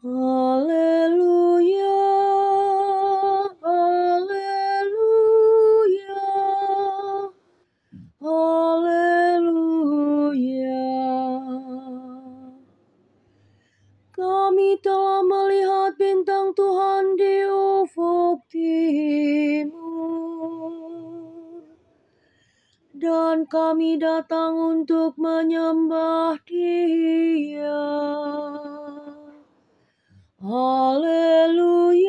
Haleluya, haleluya, haleluya. Kami telah melihat bintang Tuhan di ufuk timur, dan kami datang untuk menyembah Dia. Haleluya.